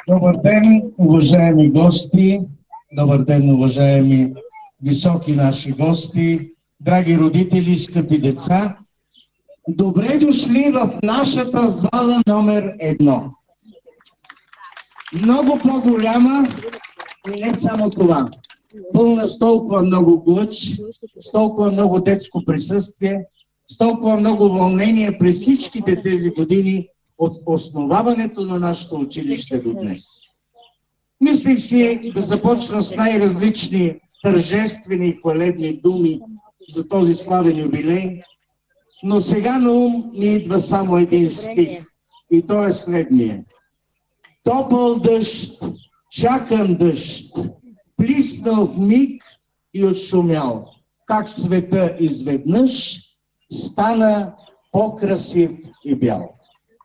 Добър ден, уважаеми гости! Добър ден, уважаеми високи наши гости, драги родители, скъпи деца! Добре дошли в нашата зала номер 1. Много по-голяма и не само това. Пълна с толкова много глъч, с толкова много детско присъствие, с толкова много вълнение през всичките тези години от основаването на нашето училище до днес. Мислих си да започна с най-различни тържествени и хвалебни думи за този славен юбилей, но сега на ум ми идва само един стих и то е следния. Топъл дъжд, чакан дъжд, плиснал в миг и отшумял, как света изведнъж стана по-красив и бял.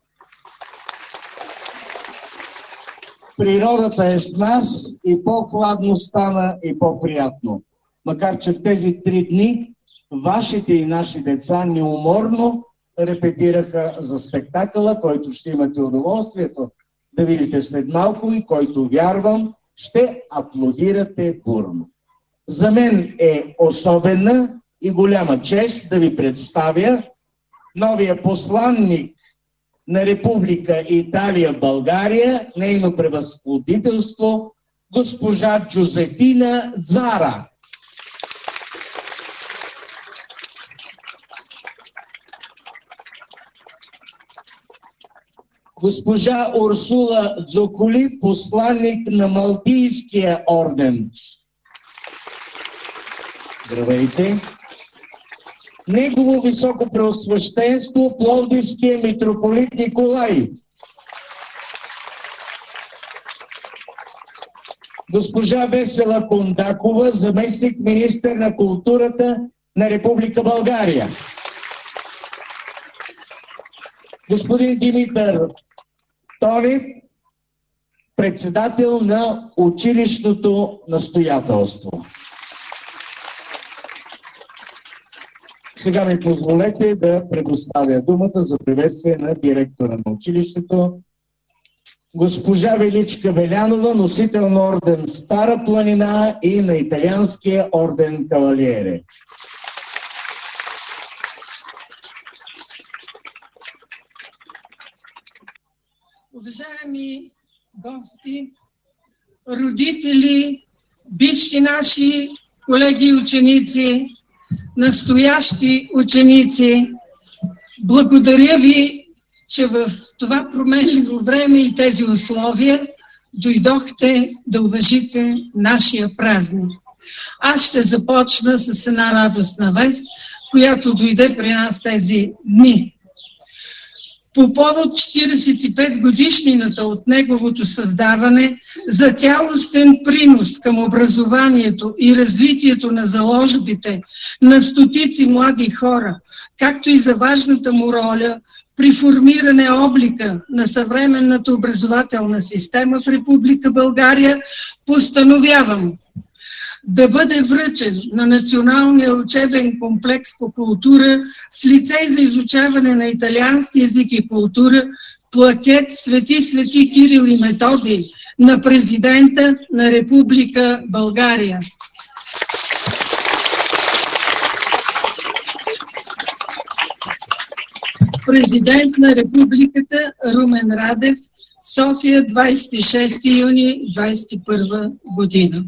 Природата е с нас и по-хладно стана и по-приятно. Макар че в тези 3 дни вашите и наши деца неуморно репетираха за спектакъла, който ще имате удоволствието да видите след малко и който, вярвам, ще аплодирате бурно. За мен е особена и голяма чест да ви представя новия посланник на Република Италия в България, нейно превъзходителство, госпожа Джозефина Дзара. Госпожа Урсула Дзоколи, посланник на Малтийския орден. Здравейте! Негово високо преосвещенство Пловдивския митрополит Николай. Госпожа Весела Кондакова, заместник министър на културата на Република България. Господин Димитър Тонев, председател на училищното настоятелство. Сега ми позволете да предоставя думата за приветствие на директора на училището, госпожа Величка Велянова, носител на орден Стара планина и на италианския орден Кавалиере. Уважаеми гости, родители, бивши наши колеги и ученици, настоящи ученици, благодаря ви, че в това променливо време и тези условия дойдохте да уважите нашия празник. Аз ще започна с една радостна вест, която дойде при нас тези дни. По повод 45 годишнината от неговото създаване за цялостен принос към образованието и развитието на заложбите на стотици млади хора, както и за важната му роля при формиране облика на съвременната образователна система в Република България, постановявам да бъде връчен на Националния учебен комплекс по култура с лицей за изучаване на италиански език и култура плакет Свети Кирил и Методий на президента на Република България. Президент на Републиката Румен Радев, София, 26 юни 2021 година.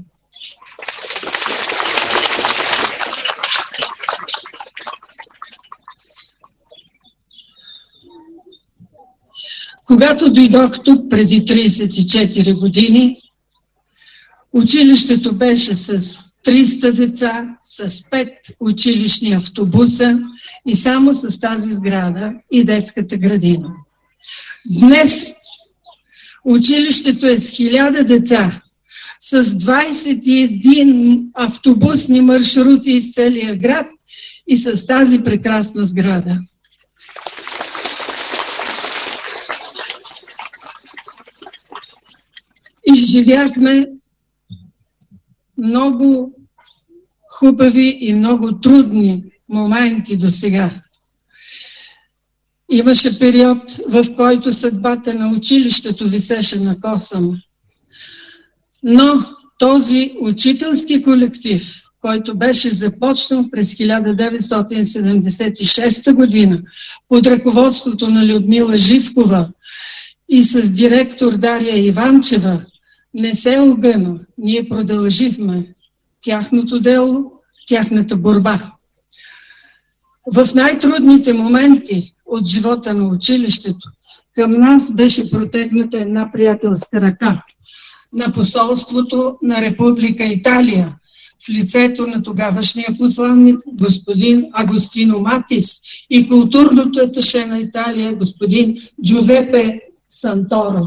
Когато дойдох тук преди 34 години, училището беше с 300 деца, с 5 училищни автобуса и само с тази сграда и детската градина. Днес училището е с 1000 деца, с 21 автобусни маршрути из целия град и с тази прекрасна сграда. Изживяхме много хубави и много трудни моменти до сега. Имаше период, в който съдбата на училището висеше на косъм. Но този учителски колектив, който беше започнал през 1976 година под ръководството на Людмила Живкова и с директор Дария Иванчева, не се огъна. Ние продължихме тяхното дело, тяхната борба. В най-трудните моменти от живота на училището към нас беше протегната една приятелска ръка на посолството на Република Италия в лицето на тогавашния посланник господин Агостино Матис и културното аташе на Италия господин Джузепе Санторо.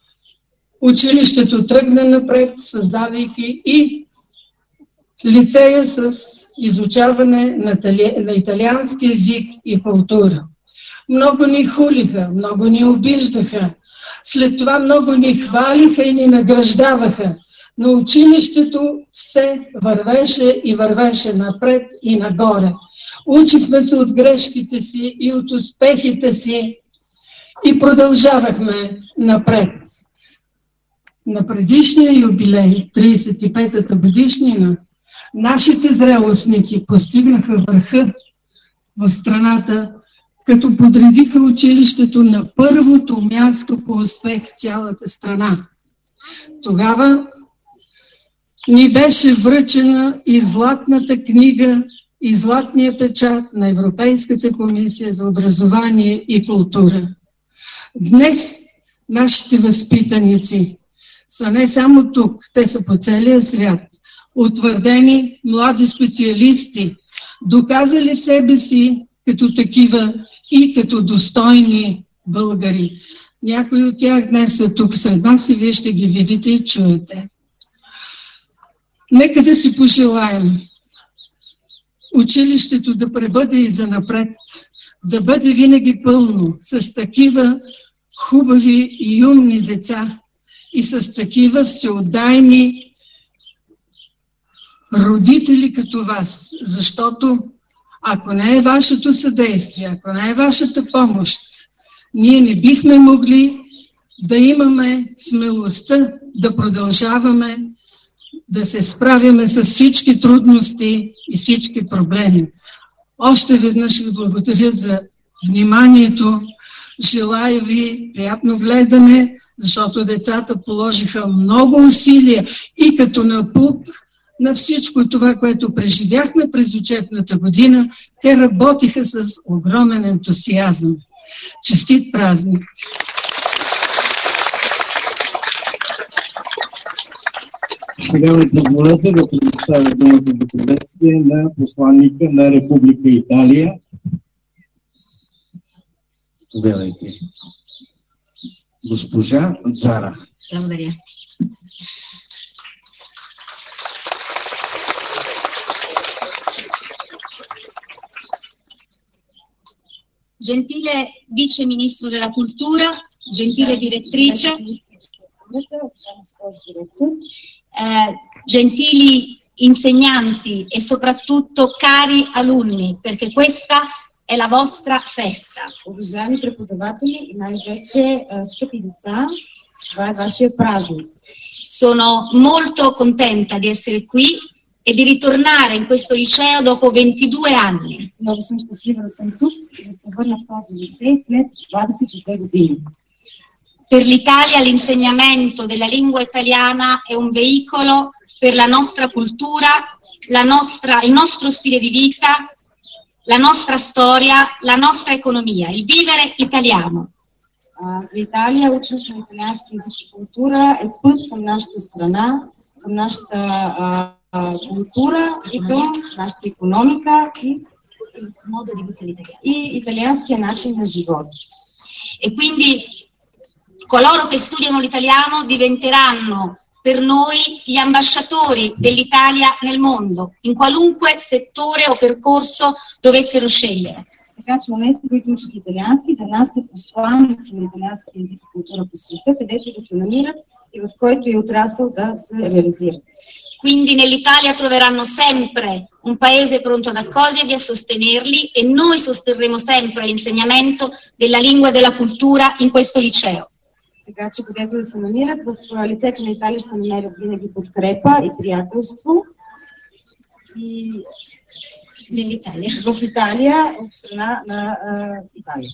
Училището тръгна напред, създавайки и лицея с изучаване на италиански език и култура. Много ни хулиха, много ни обиждаха, след това много ни хвалиха и ни награждаваха, но училището все вървеше и вървеше напред и нагоре. Учихме се от грешките си и от успехите си и продължавахме напред. На предишния юбилей, 35-та годишнина, нашите зрелостници постигнаха върха в страната, като подредиха училището на първото място по успех в цялата страна. Тогава ни беше връчена и златната книга, и златния печат на Европейската комисия за образование и култура. Днес нашите възпитаници са не само тук, те са по целия свят. Утвърдени млади специалисти, доказали себе си като такива и като достойни българи. Някои от тях днес са тук сред нас и вие ще ги видите и чуете. Нека да си пожелаем училището да пребъде и занапред, да бъде винаги пълно с такива хубави и умни деца и с такива всеотдайни родители като вас, защото ако не е вашето съдействие, ако не е вашата помощ, ние не бихме могли да имаме смелостта да продължаваме да се справяме с всички трудности и всички проблеми. Още веднъж ви благодаря за вниманието. Желая ви приятно гледане, защото децата положиха много усилия и като напук на всичко това, което преживяхме през учебната година, те работиха с огромен ентусиазъм. Честит празник! Сега ми позволете да предоставя думата за приветствие на посланника на Република Италия. Заповядайте. Госпожа Дзара. Благодаря. Gentile Vice Ministro della Cultura, gentile direttrice, gentili insegnanti e soprattutto cari alunni, perché questa è la vostra festa. Уважаеми преподаватели и най-вече скъпи деца, това е вашия празник. Sono molto contenta di essere qui e di ritornare in questo liceo dopo 22 anni. Много съм щастлива да съм тук и да се върна в този лицей след 22 години. Per l'Italia l'insegnamento della lingua italiana è un veicolo per la nostra cultura, il nostro stile di vita, la nostra storia, la nostra economia, il vivere italiano. За Италия ученето на италиански език и култура е път към нашата страна, към нашата култура и към нашата икономика и италианския начин на живот. E quindi coloro che studiano l'italiano diventeranno per noi gli ambasciatori dell'Italia nel mondo, in qualunque settore o percorso dovessero scegliere. Така че момента, които учат италиански, за нас са посланици на италиански език и култура по света, където да се намират и в който е отрасъл да се реализират. Quindi nell'Italia troveranno sempre un paese pronto ad accoglierli e a sostenerli e noi sosterremo sempre l'insegnamento della lingua e della cultura in questo liceo. Така че където да се намират, в лицето на Италия ще намерят винаги подкрепа и приятелство. И в Италия, от страна на Италия.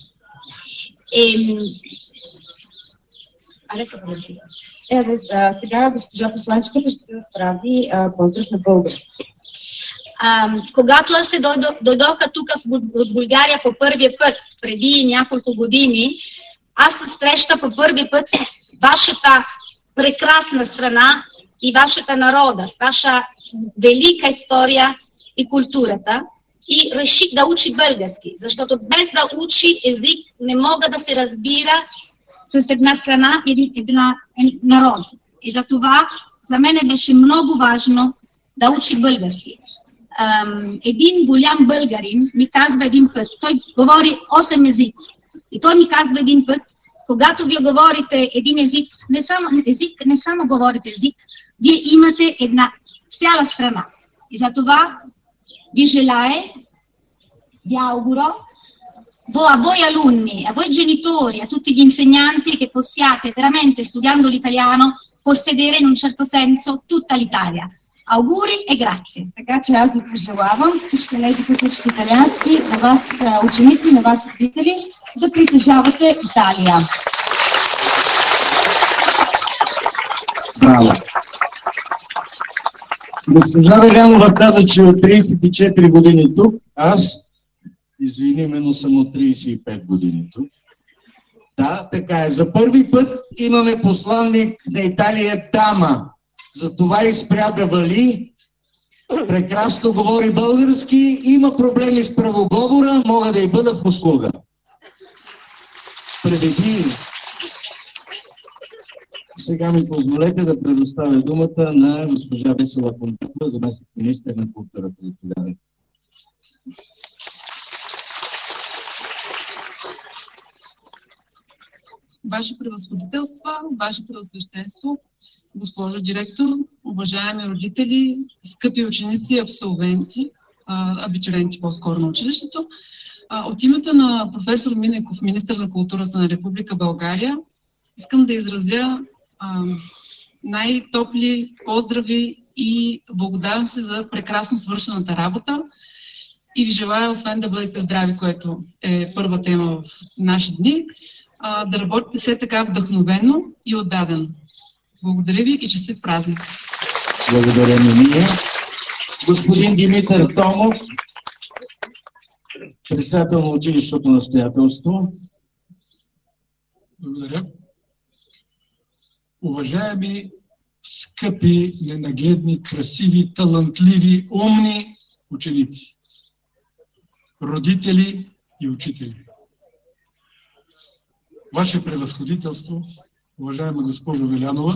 Сега госпожа посланчиката ще отправи поздрав на български. Когато аз ще дойдоха тук в България по първия път, преди няколко години, аз се среща по първи път с вашата прекрасна страна и вашата народа, с ваша велика история и културата и реших да учи български, защото без да учи език не мога да се разбира с една страна и една народ. И за това за мен беше много важно да учи български. Един голям българин ми казва един път, той говори 8 езици. И той ми казва един път, когато вие говорите един език, не само говорите език, вие имате една цяла страна. И за това vi vi auguro, a voi alunni, a voi genitori, a tutti gli insegnanti che possiate veramente studiando l'italiano possedere in un certo senso tutta l'Italia. Auguri e grazie. Така че аз ви пожелавам всички тези, които учат италиански, на вас ученици, на вас родители, да притежавате Италия. Браво! Госпожа Велянова каза, че от 34 години тук, аз, извини, но съм от 35 години тук. Да, така е. За първи път имаме посланник на Италия дама. Затова и спря да вали. Прекрасно говори български, има проблеми с правоговора, мога да й бъда в услуга. Преди сега ми позволете да предоставя думата на госпожа Весела Контакова, заместник-министър на културата за тогава. Ваше превъзходителство, Ваше превъзсвещенство, госпожо директор, уважаеми родители, скъпи ученици и абсолвенти, абитуриенти по-скоро на училището. От името на професор Минеков, министър на културата на Република България, искам да изразя най-топли поздрави и благодарности за прекрасно свършената работа и ви желая, освен да бъдете здрави, което е първа тема в наши дни, да работите все така вдъхновено и отдадено. Благодаря ви и честит празник! Благодаря ми ние. Господин Димитър Томов, председател на училището настоятелство. Благодаря. Уважаеми, скъпи, ненагледни, красиви, талантливи, умни ученици, родители и учители. Ваше превъзходителство, уважаема госпожо Велянова,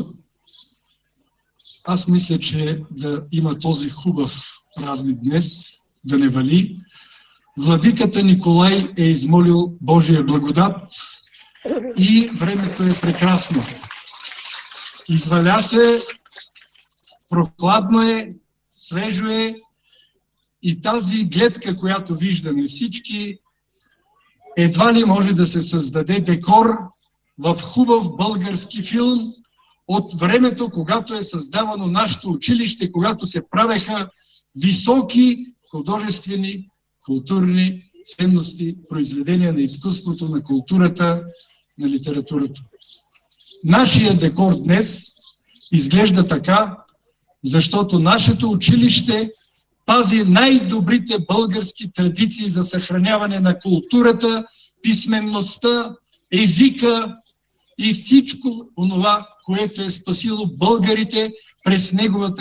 аз мисля, че да има този хубав празник днес, да не вали. Владиката Николай е измолил Божия благодат и времето е прекрасно. Изваля се, прохладно е, свежо е и тази гледка, която виждаме всички, едва ли може да се създаде декор в хубав български филм от времето, когато е създавано нашето училище, когато се правеха високи художествени, културни ценности, произведения на изкуството, на културата, на литературата. Нашия декор днес изглежда така, защото нашето училище пази най-добрите български традиции за съхраняване на културата, писменността, езика и всичко онова, което е спасило българите през неговата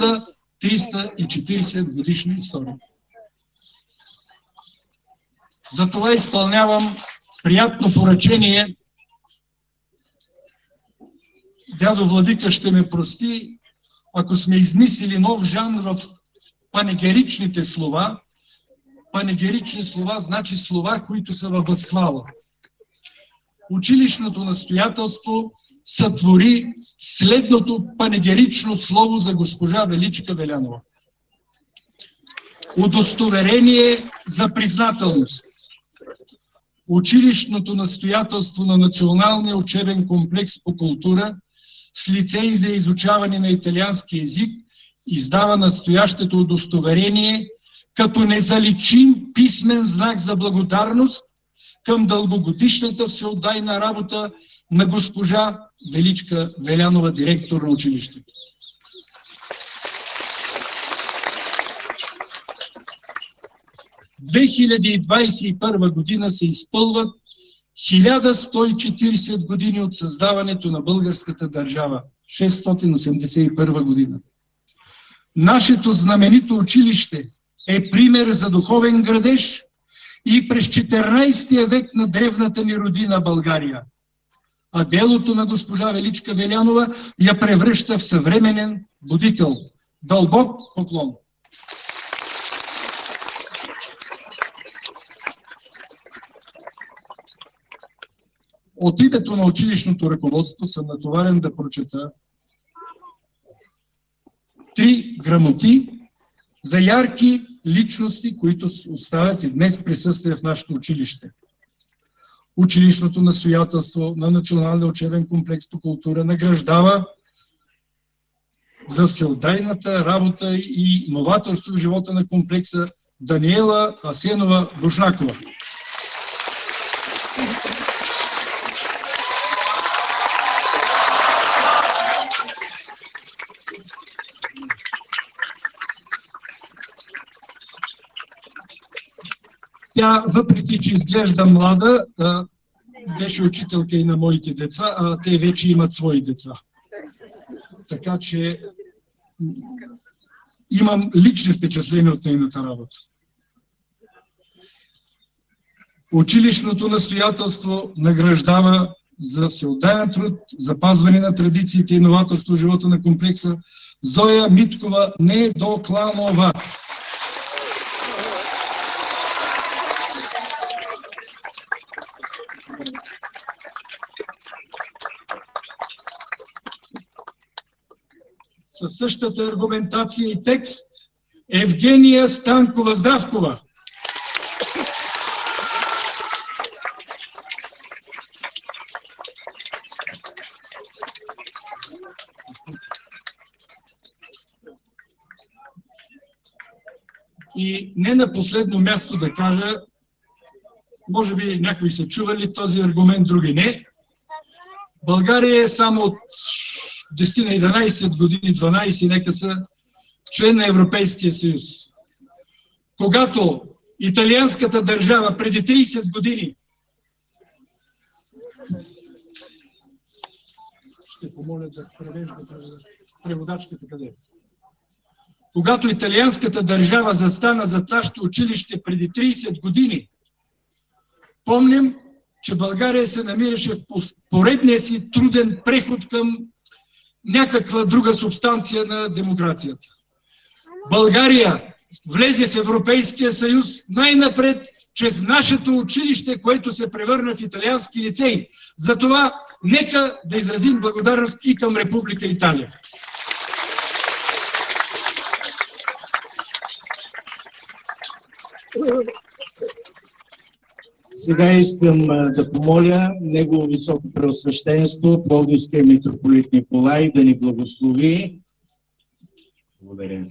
1340 годишна история. Затова изпълнявам приятно поръчение. Дядо Владика ще ме прости, ако сме измислили нов жанр в панегеричните слова. Панегерични слова значи слова, които са във възхвала. училищното настоятелство сътвори следното панегерично слово за госпожа Величка Велянова. Удостоверение за признателност. Училищното настоятелство на Националния учебен комплекс по култура с лицензия за изучаване на италиански език издава настоящето удостоверение като незаличим писмен знак за благодарност към дългогодишната всеотдайна работа на госпожа Величка Велянова, директор на училището. В 2021 година се изпълват 1140 години от създаването на българската държава. 681 година. Нашето знаменито училище е пример за духовен градеж и през 14 век на древната ни родина България. А делото на госпожа Величка Велянова я превръща в съвременен будител. Дълбок поклон! От името на училищното ръководство съм натоварен да прочета 3 грамоти за ярки личности, които оставят и днес присъствие в нашето училище. Училищното настоятелство на Националния учебен комплекс по култура награждава за всеотдайната работа и новаторство в живота на комплекса Даниела Асенова Бушнакова. Тя, въпреки че изглежда млада, беше учителка и на моите деца, а те вече имат свои деца. Така че имам лични впечатления от нейната работа. Училищното настоятелство награждава за всеотдаен труд, запазване на традициите и новаторство в живота на комплекса Зоя Миткова Недокланова. Със същата аргументация и текст Евгения Станкова Здравкова. И не на последно място да кажа, може би някои са чували този аргумент, други не. България е само от 10 на 11 години, 12 нека са член на Европейския съюз. Когато италианската държава преди 30 години, ще помоля да преводачката къде е. Когато италианската държава застана зад нашето училище преди 30 години, помним, че България се намираше в поредния си труден преход към някаква друга субстанция на демокрацията. България влезе в Европейския съюз най-напред чрез нашето училище, което се превърна в италиански лицей. Затова нека да изразим благодарност и към Република Италия. Сега искам да помоля Негово Високо Преосвещенство, Пловдивския митрополит Николай, да ни благослови. Благодаря.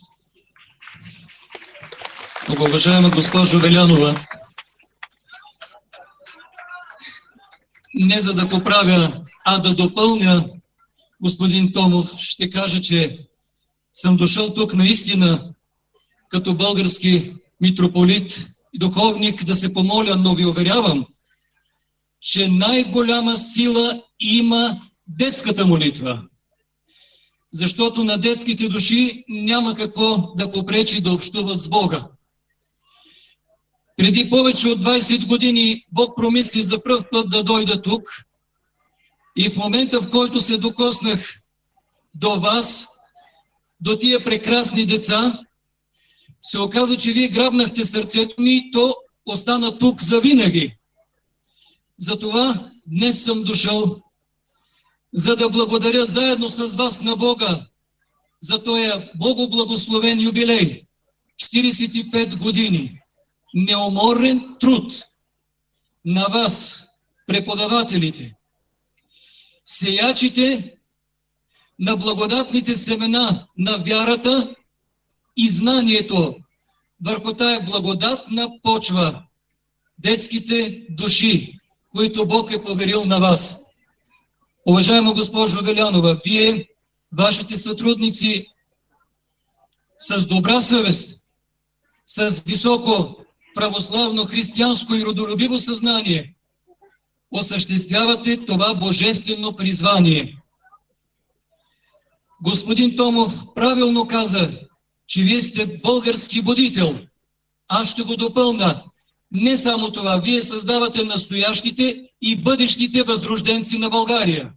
Многоуважаема госпожо Велянова, не за да поправя, а да допълня господин Томов, ще кажа, че съм дошъл тук наистина като български митрополит и духовник да се помоля, но ви уверявам, че най-голяма сила има детската молитва. Защото на детските души няма какво да попречи да общуват с Бога. Преди повече от 20 години Бог промисли за пръв път да дойда тук и в момента, в който се докоснах до вас, до тия прекрасни деца, се оказа, че вие грабнахте сърцето ми и то остана тук завинаги. Затова днес съм дошъл, за да благодаря заедно с вас на Бога за този богоблагословен юбилей. 45 години неуморен труд на вас, преподавателите, сеячите на благодатните семена на вярата и знанието върху тая благодатна почва, детските души, които Бог е поверил на вас. Уважаема госпожо Велянова, вие, вашите сътрудници, с добра съвест, с високо православно, християнско и родолюбиво съзнание осъществявате това божествено призвание. Господин Томов правилно каза, че вие сте български будител. Аз ще го допълна. Не само това, вие създавате настоящите и бъдещите възрожденци на България.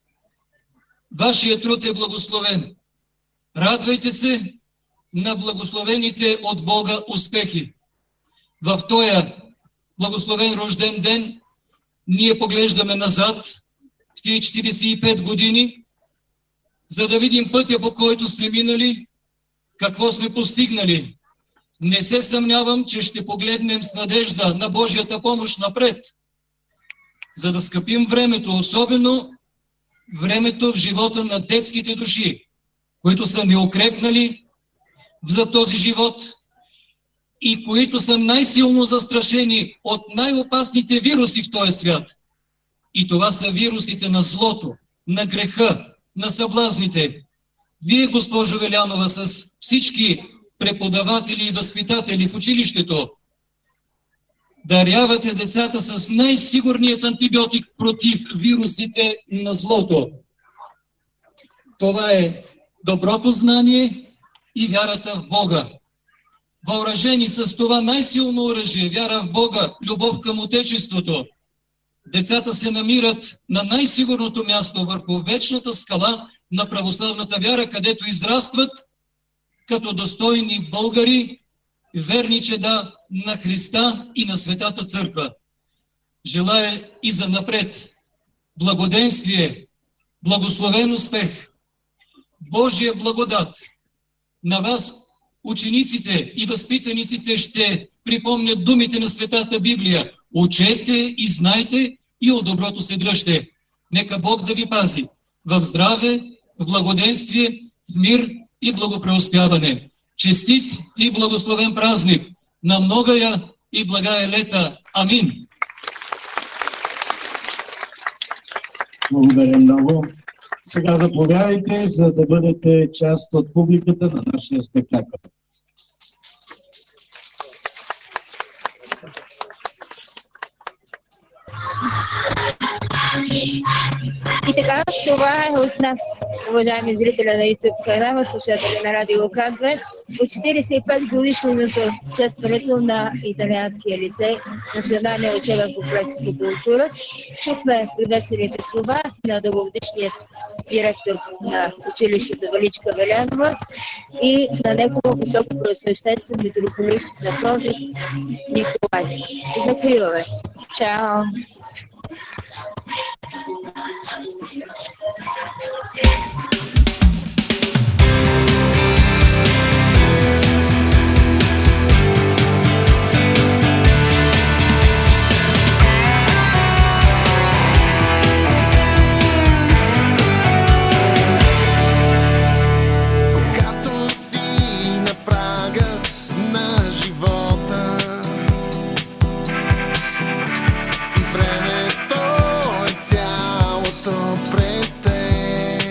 Вашият труд е благословен. Радвайте се на благословените от Бога успехи. В този благословен рожден ден ние поглеждаме назад в тези 45 години, за да видим пътя, по който сме минали, какво сме постигнали. Не се съмнявам, че ще погледнем с надежда на Божията помощ напред, за да скъпим времето, особено времето в живота на детските души, които са неукрепнали за този живот и които са най-силно застрашени от най-опасните вируси в този свят. И това са вирусите на злото, на греха, на съблазните. Вие, госпожо Велянова, с всички преподаватели и възпитатели в училището, дарявате децата с най-сигурният антибиотик против вирусите на злото. Това е доброто знание и вярата в Бога. Въоръжени с това най-силно оръжие, вяра в Бога, любов към Отечеството, децата се намират на най-сигурното място върху вечната скала на православната вяра, където израстват като достойни българи, верни чеда на Христа и на Светата Църква. Желая и за напред благоденствие, благословен успех, Божия благодат. На вас, учениците и възпитаниците, ще припомнят думите на Светата Библия. Учете и знайте и от доброто се дръжте. Нека Бог да ви пази в здраве, в благоденствие, в мир и благопреуспяване. Честит и благословен празник на многая и благая лета. Амин. Благодаря много. Сега заповядайте, за да бъдете част от публиката на нашия спектакъл. И така, това е от нас, уважаеми зрители на YouTube канала, слушатели на Радио Лука-2, от 45 годишното честването на италианския лицей, Националния учебен комплекс по култура. Чухме приветствените слова на дългогодишният директор на училището Величка Велянова и на негово високо преосвещенство митрополит на Пловдив Николай. Закриваме. Чао! Когато си на прага на живота и времето е цялото пред теб,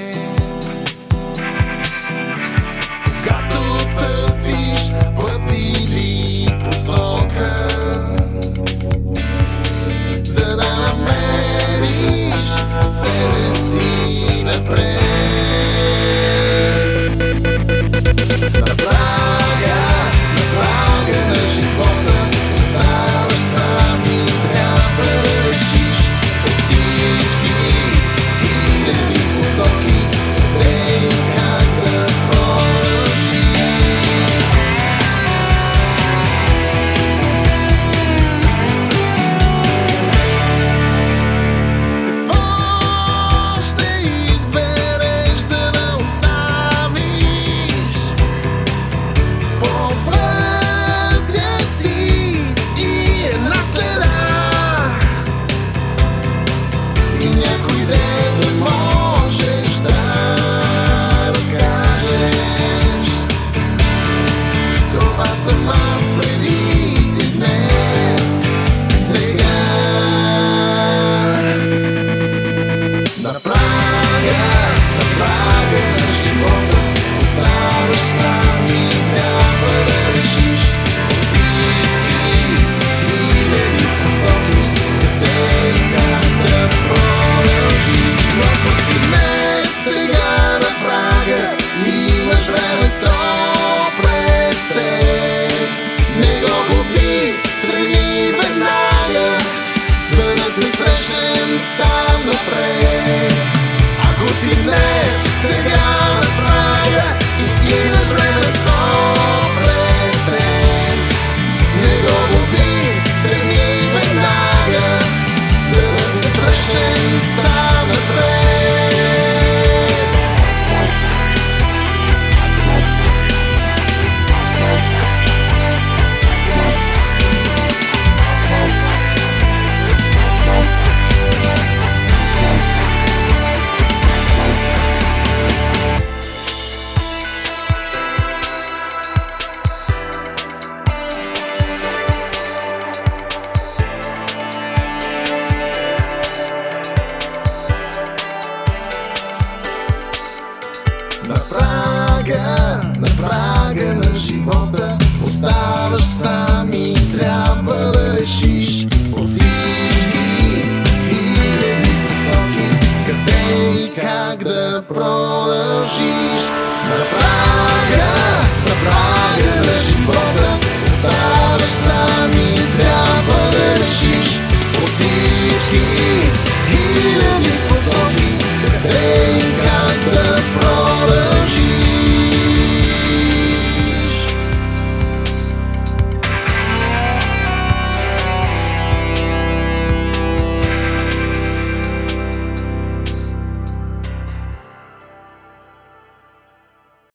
на прага на живота оставаш сам и трябва да решиш от всички хиляди посоки къде и как да продължиш. На